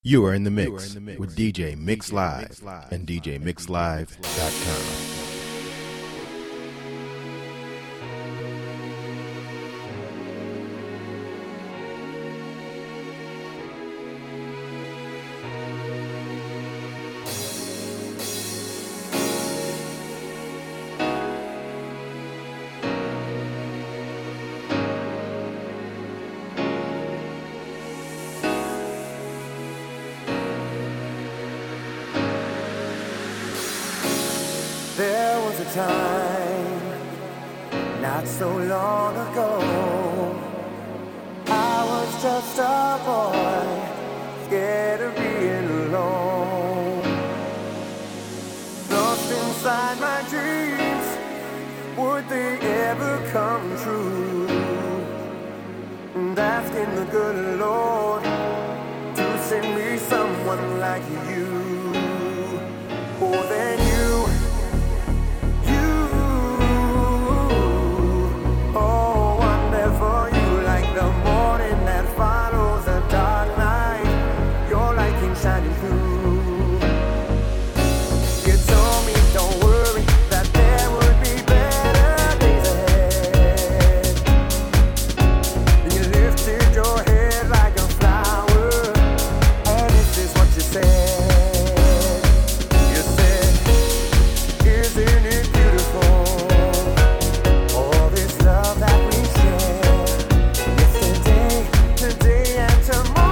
You are in the mix with DJ Mix Live and DJMixLive.com. There was a time, not so long ago, I was just a boy, scared of being alone. Lost inside my dreams, would they ever come true? And asking the good Lord to send me someone like you. More than you. Shining through. You told me don't worry, that there would be better days ahead. You lifted your head like a flower, and this is what you said. You said, isn't it beautiful, all this love that we share? Yesterday, today, and tomorrow.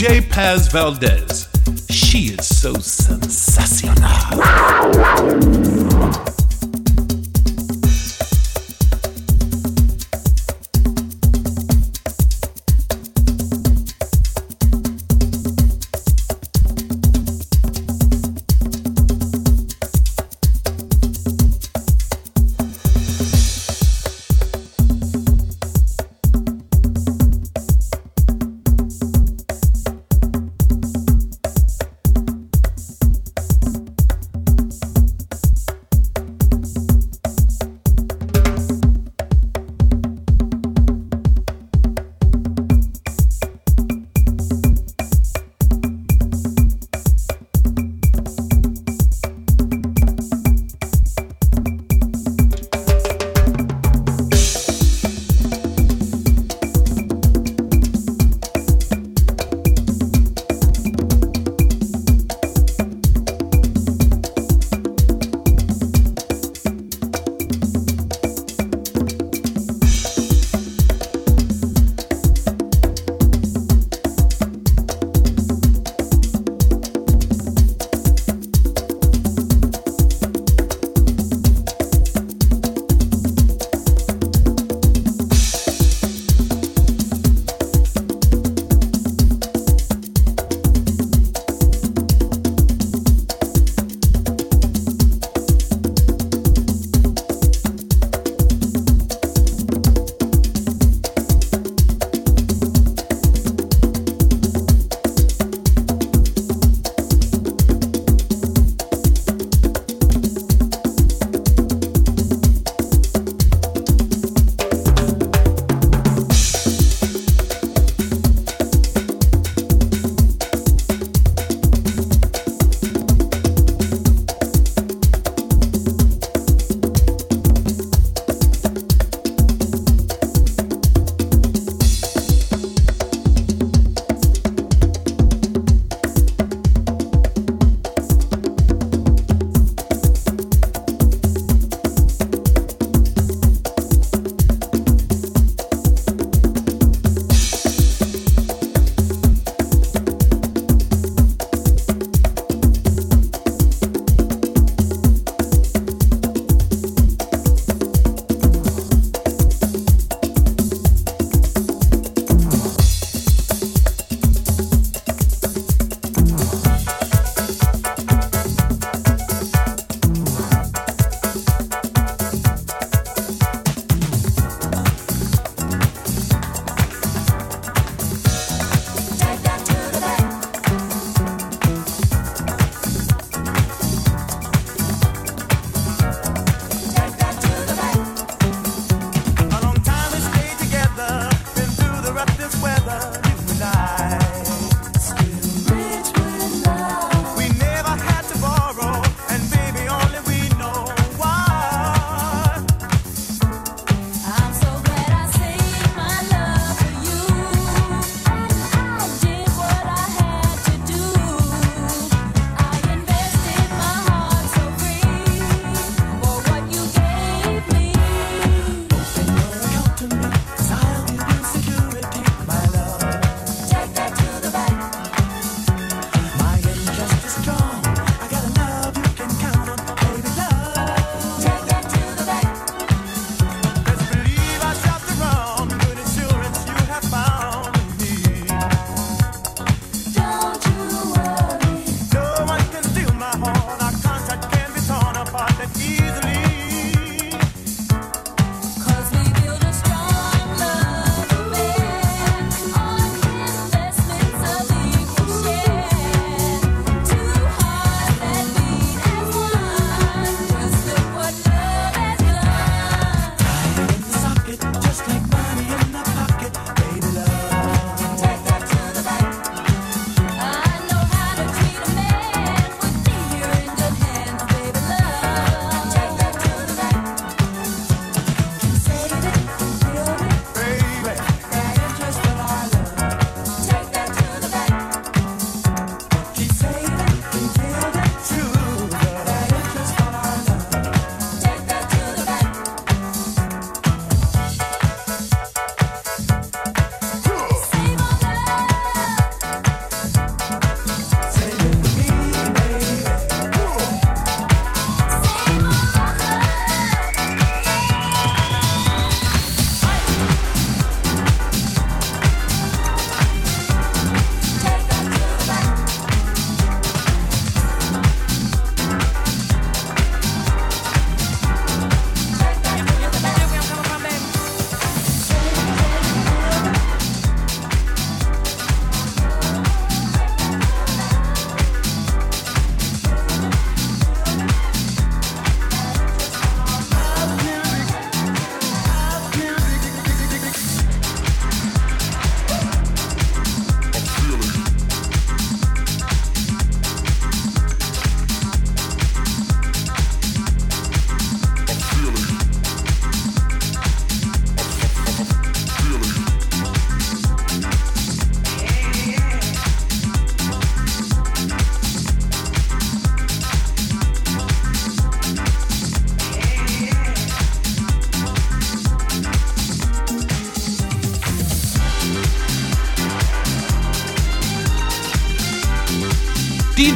DJ Paz Valdez. She is so sensational.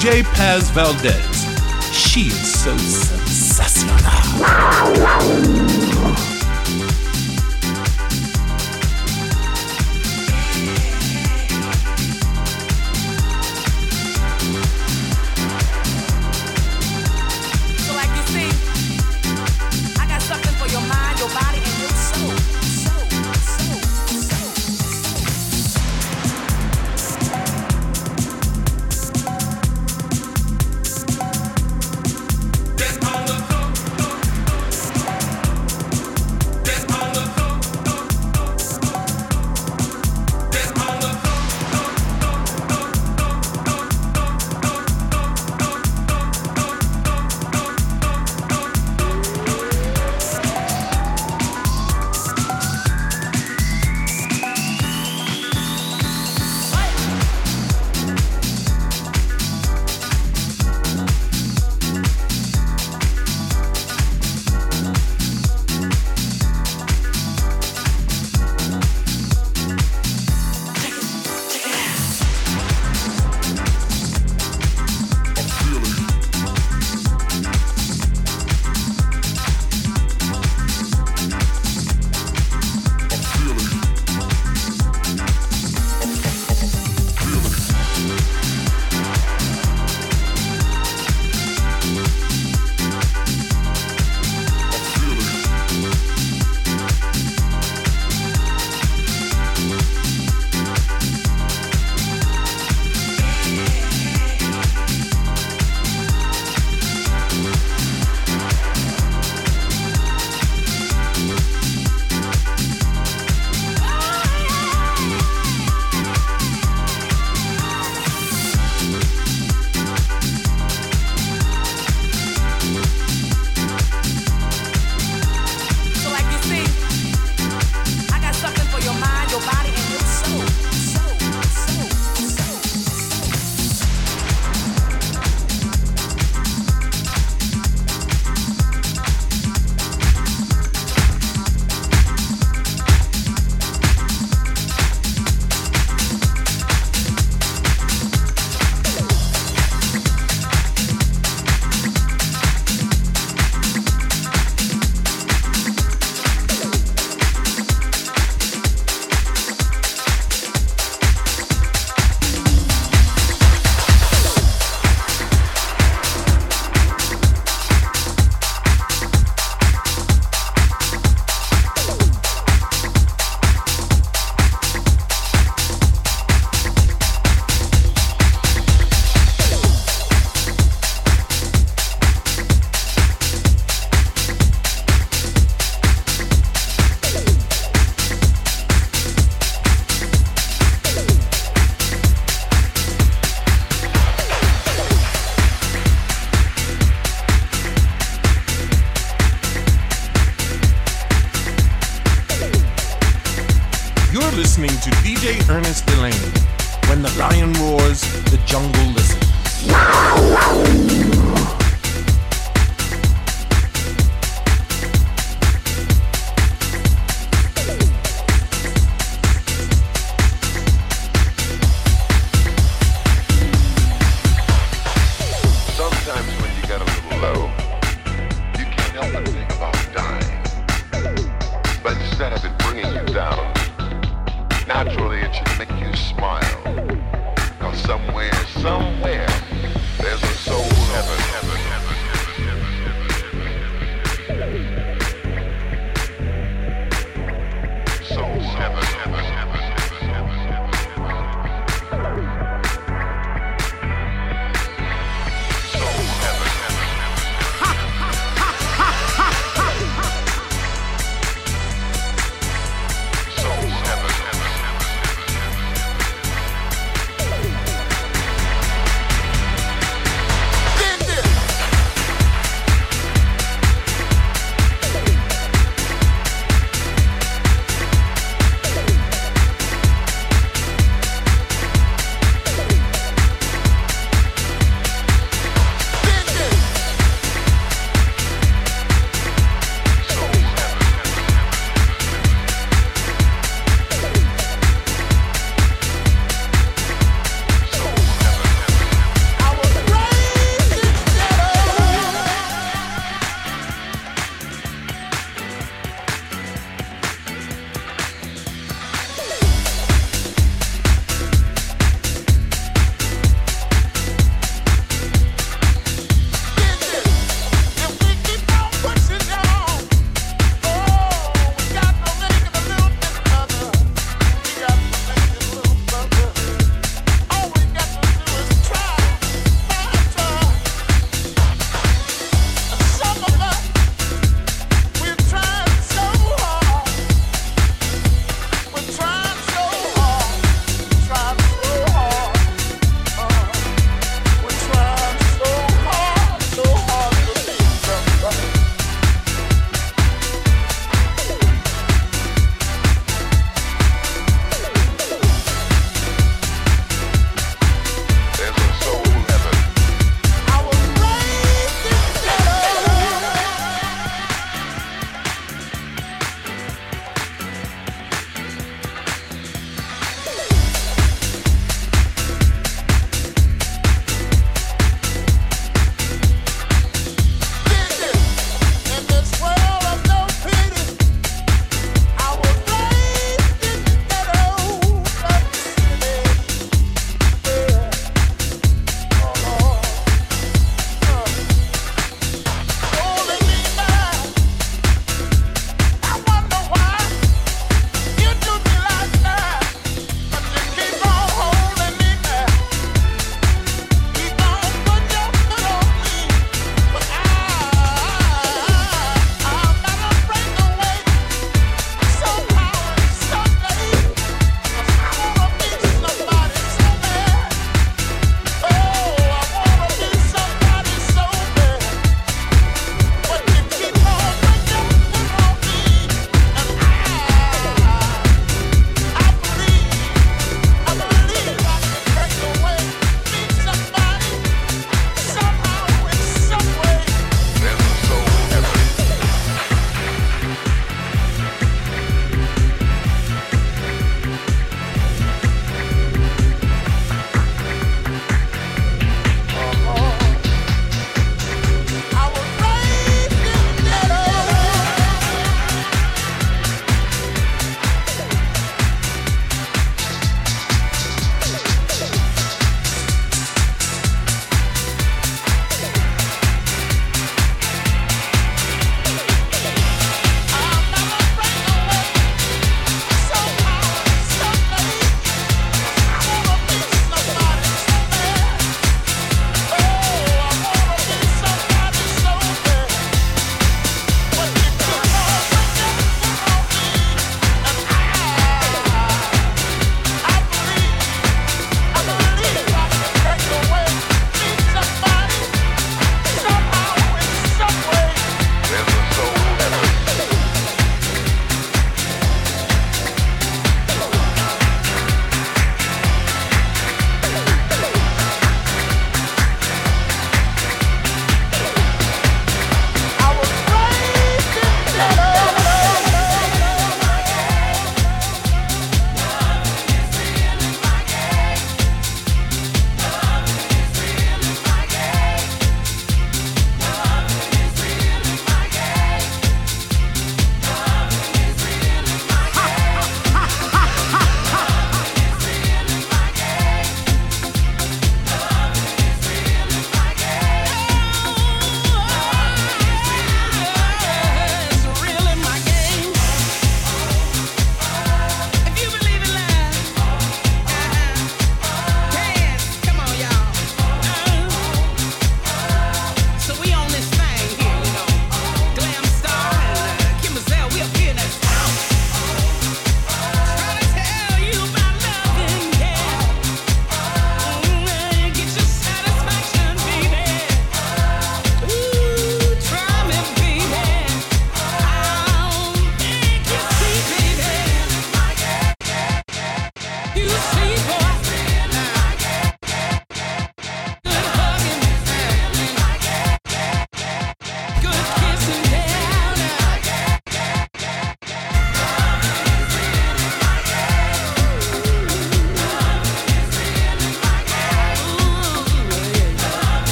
DJ Paz Valdez. She is so sensacional. Listening to DJ Ernest Delane. When the lion roars, the jungle listens. Somewhere, there's a soul heaven.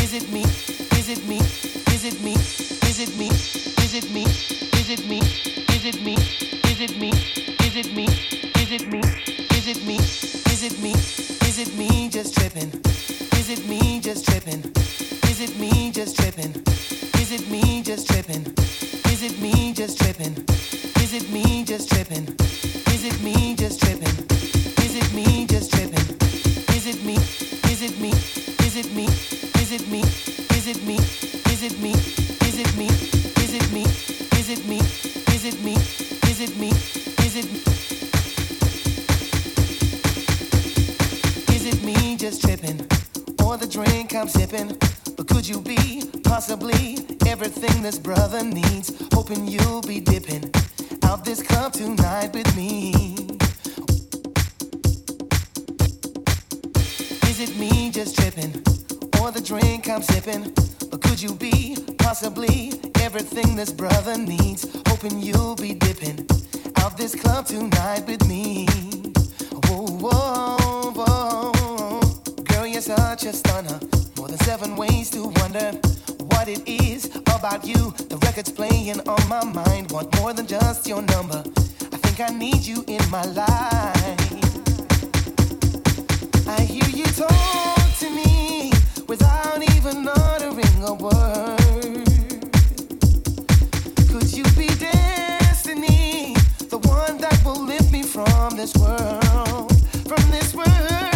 Is it me? Is it me? Is it me? Is it me? Is it me? Is it me? Is it me? Is it me? Is it me? Is it me? Is it me? Is it me? Is it me just tripping? Is it me just tripping? Is it me just tripping? Is it me just tripping? Is it me just tripping? Is it me just tripping? Is it me just tripping? Is it me just tripping? Is it me? Is it me? Is it me? Is it me? Is it me? Is it me? Is it me? Is it me? Is it me? Is it me? Is it me? Is it me? Is it me just tripping? Or the drink I'm sipping? But could you be possibly everything this brother needs? Hoping you'll be dipping out this club tonight with me. Is it me just tripping? Or the drink I'm sipping? But could you be possibly everything this brother needs? Hoping you'll be dipping out this club tonight with me. Whoa, whoa, whoa. Girl, you're such a stunner. More than 7 ways to wonder what it is about you. The record's playing on my mind. Want more than just your number. I think I need you in my life. I hear you talk to me without even uttering a word. Could you be destiny? The one that will lift me from this world. From this world.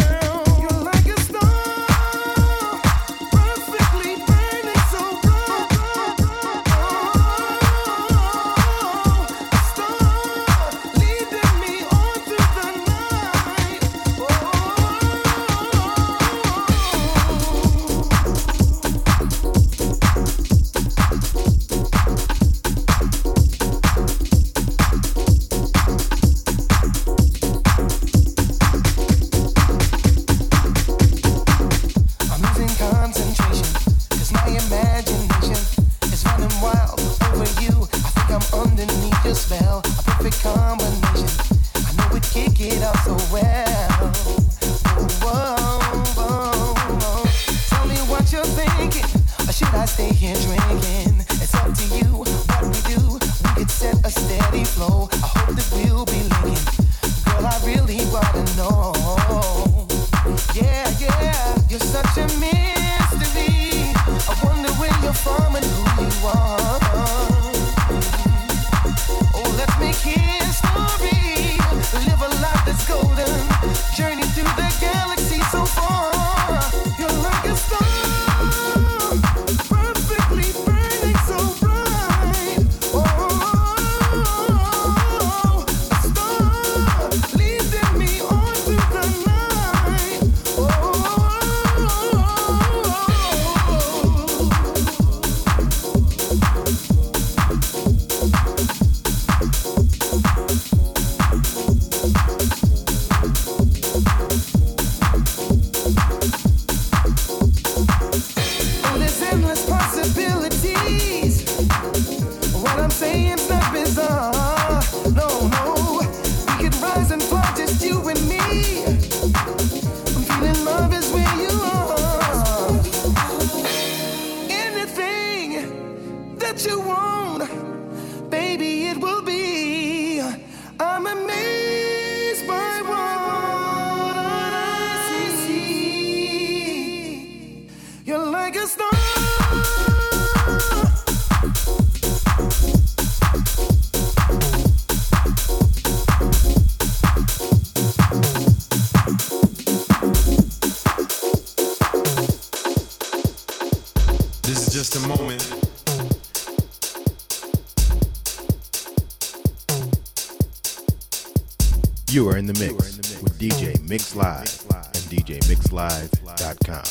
You are in the mix with DJ Mix Live and DJMixLive.com.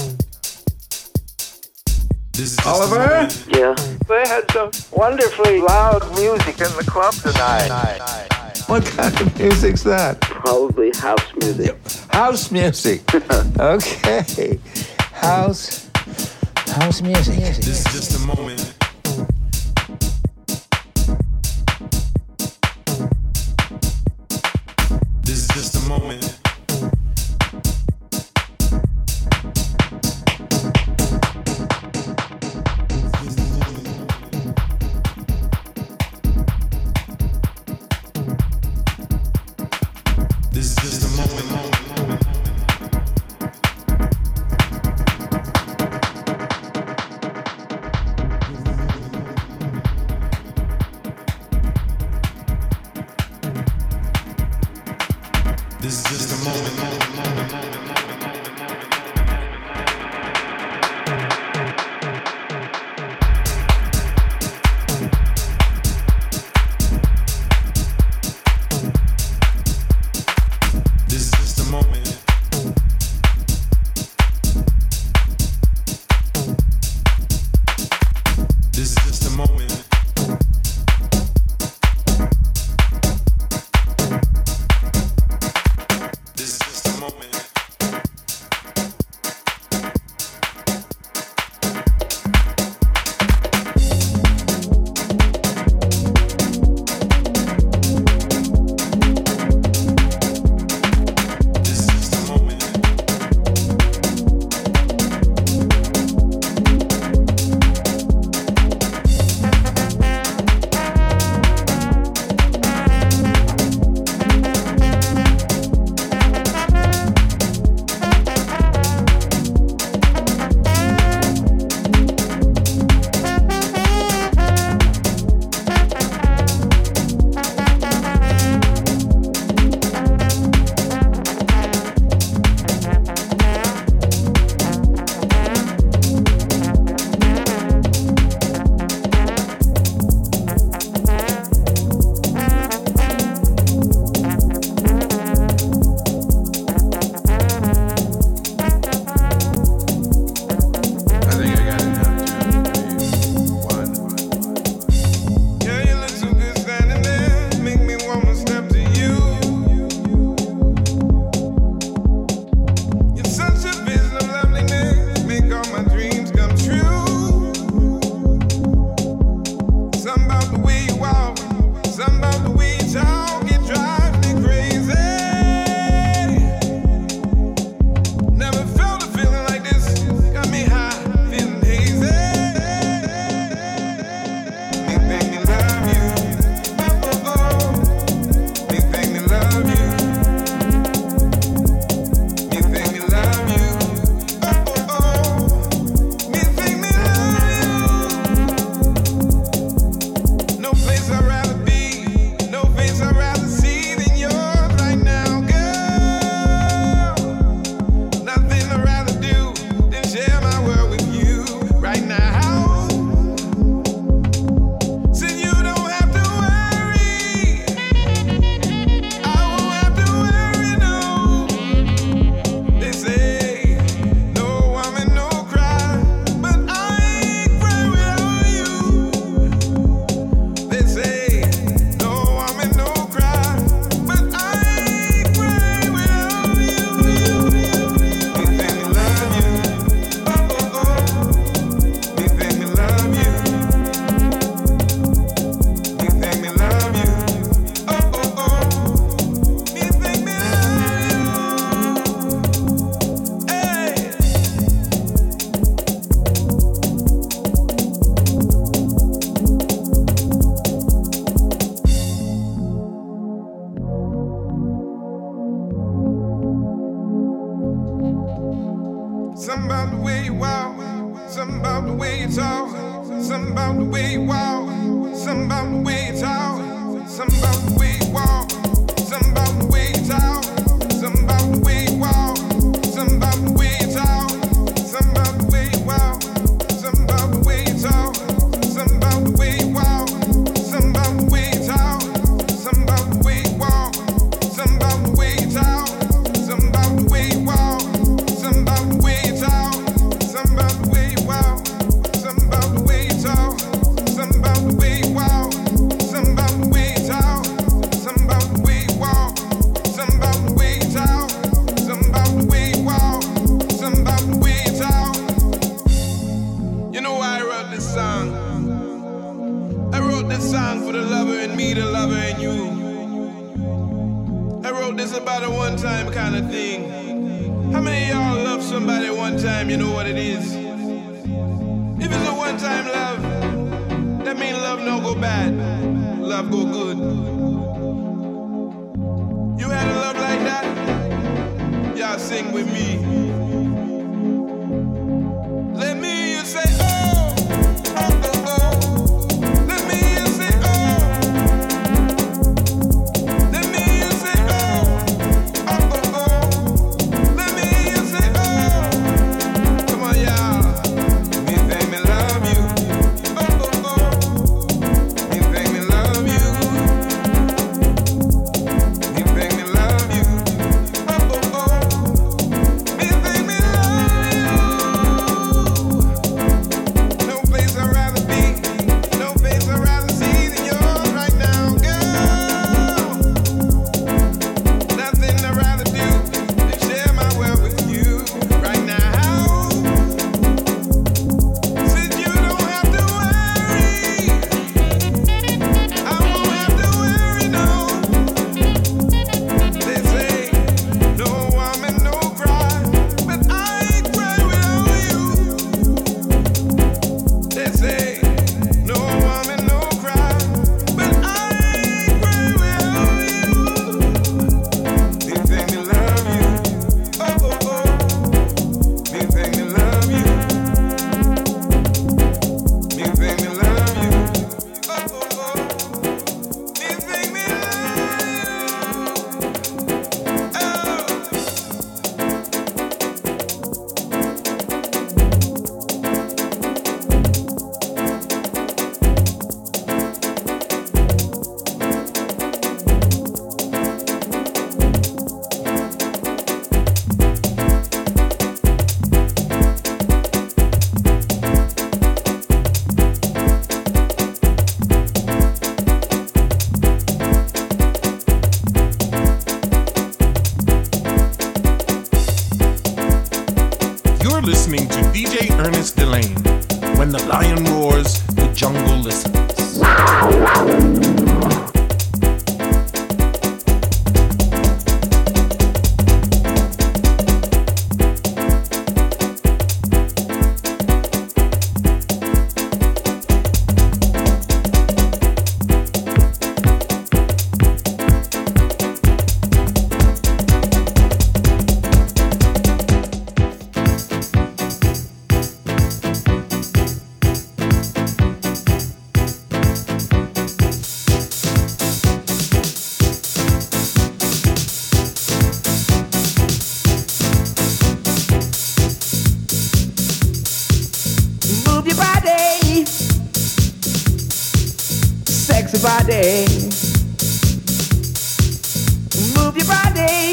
Oliver? Yeah. They had some wonderfully loud music in the club tonight. What kind of music's that? Probably house music. House music. Okay. House music. This is just a moment. This is just a moment. Something about the way you talk, something about the way you walk, something about the way you talk, something about the way you walk, something about the way you talk, something about the way you walk, something about the way you talk, something about the way you walk, something about the way you talk, something about the way you walk, something about the way you talk, something about the way you walk, something about the way you talk, something about the way you walk, something about the way you talk, something about the way you walk, something about the way you talk, something about the way you walk, something about the way you talk, something about the way you walk, something about the way you talk, something about the way you walk, something about the way you talk. You know why I wrote this song? I wrote this song for the lover in me, the lover in you. I wrote this about a one-time kind of thing. How many of y'all love somebody one time, you know what it is? If it's a one-time love, that means love no go bad, love go good. You had a love like that? Y'all sing with me. Let me hear you say, oh, oh, oh, oh. Let me hear you say, oh. Let me hear you say, oh, oh, oh, oh. Let me hear you say, oh. Come on, y'all. Me think me love you. Oh, oh, oh. Me think me love you. Me think me love you. Oh, oh, oh. Me think me love you. No place I'd rather be, no place I'd rather see than yours right now, girl. Nothing I'd rather do than share my world with you right now. Since you don't have to worry, I won't have to worry, no. They say, no woman, no cry, but I cry without you. They say, no woman, no cry, but I cry without you. Me think me love you, oh, oh, oh. Me think me love you. Me think me love you, oh, oh, oh. Me think me You're listening to DJ Ernest Delane. When the lion roars, the jungle listens. Move your body, sexy body. Move your body,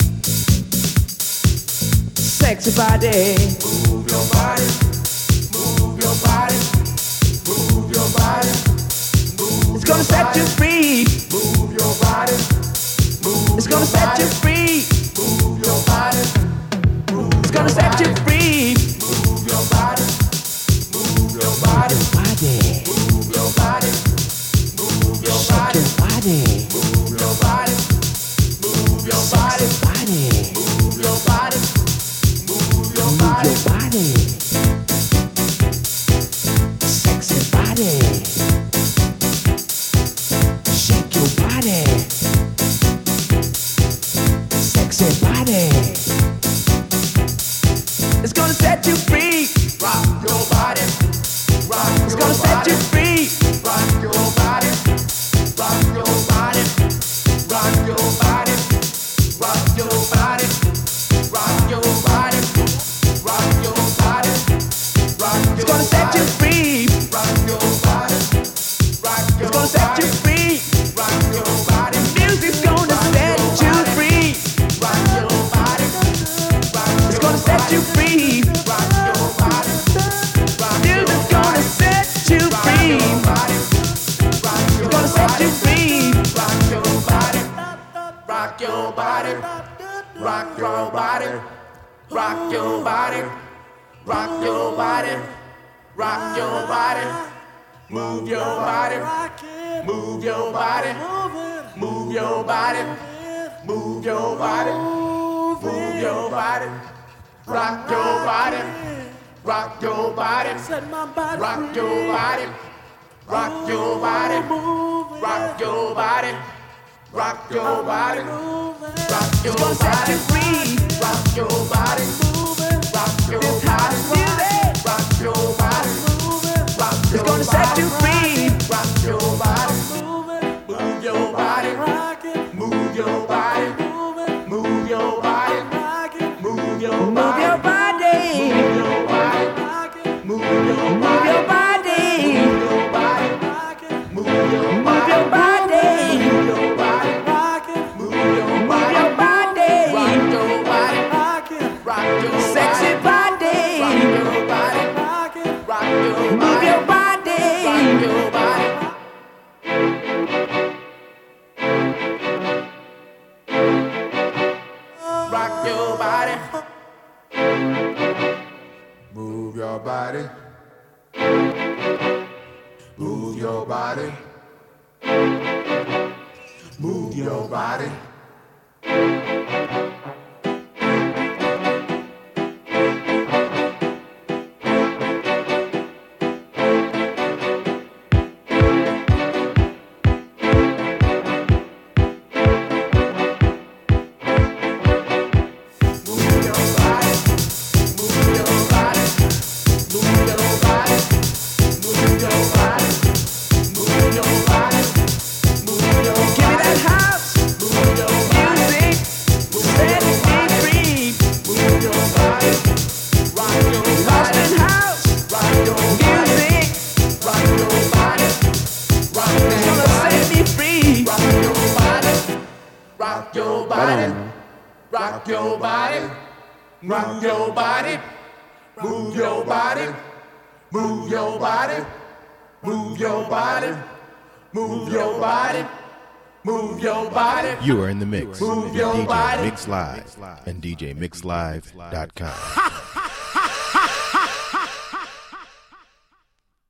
sexy body. Move your body, move your body, move your body. It's gonna set you free. Move your body, move. It's gonna set you free. Move your body, it's gonna set you free. Move your body. Move your body, move your body, move your body, move your body, move your body, move your body, move your body, sexy body, shake your body, sexy body. It's gonna set you free. Rock your body. you free. Rock your body, rock your body, rock your body, rock your body, rock your body, rock your body, rock your body. It's gonna set you free. Rock your body, rock your body. It's gonna set you free. Rock your body. Music's gonna set you free. Rock your body, it's gonna set you free. Rock your body. Music's gonna set you free. It's gonna set you free. Rock your body. Rock your body. Rock your body. Rock your body. Rock your body. Rock your body. Move your body. Move your body. Move your body. Move your body. Move your body. Rock your body. Rock your body. Rock your body. Rock your body. Rock your body. Rock your body. Rock your body. Set you free. Rock your body. Rock your body. Rock your body. It's gonna set you free. Rock your body. Move your body. Move your body. Move your body. Move your body. Move your body. Move your body. Move your body. Sexy body. Move your body. Rock your body. Move your body. Move your body. Move your body. Rock your body, rock your body, rock your body, move your body, move your body, move your body, move your body, move your body. You are in the mix with your DJ body. Mix Live and DJMixLive.com.